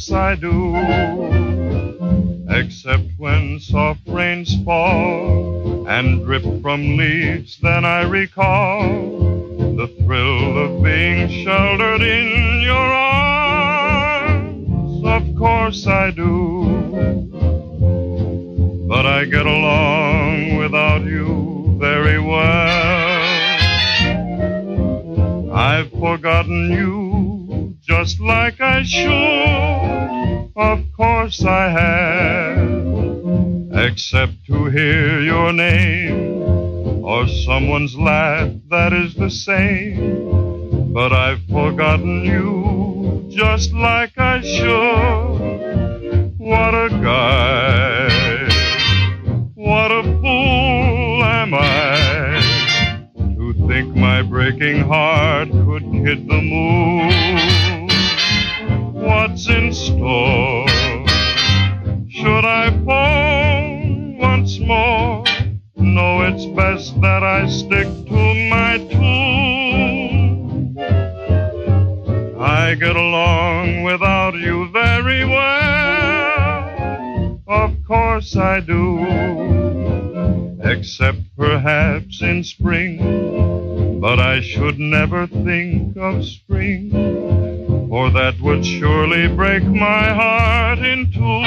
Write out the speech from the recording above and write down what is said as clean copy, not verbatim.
course I do. Except when soft rains fall and drip from leaves, then I recall the thrill of being sheltered in your arms. Of course I do. But I get along without you very well. I've forgotten you just like I should. Of course I have. Except to hear your name or someone's laugh that is the same. But I've forgotten you just like I should. What a guy. What a fool am I to think my breaking heart could kid the moon. What's in store? Should I phone once more? No, it's best that I stick to my tune. I get along without you very well. Of course I do. Except perhaps in spring, but I should never think of spring, for that would surely break my heart in two.